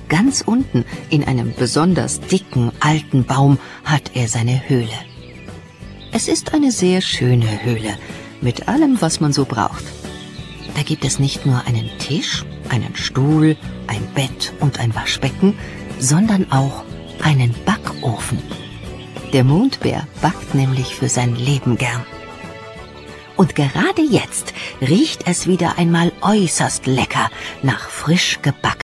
Ganz unten, in einem besonders dicken, alten Baum, hat er seine Höhle. Es ist eine sehr schöne Höhle, mit allem, was man so braucht. Da gibt es nicht nur einen Tisch, einen Stuhl, ein Bett und ein Waschbecken, sondern auch einen Backofen. Der Mondbär backt nämlich für sein Leben gern. Und gerade jetzt riecht es wieder einmal äußerst lecker nach frisch gebacken.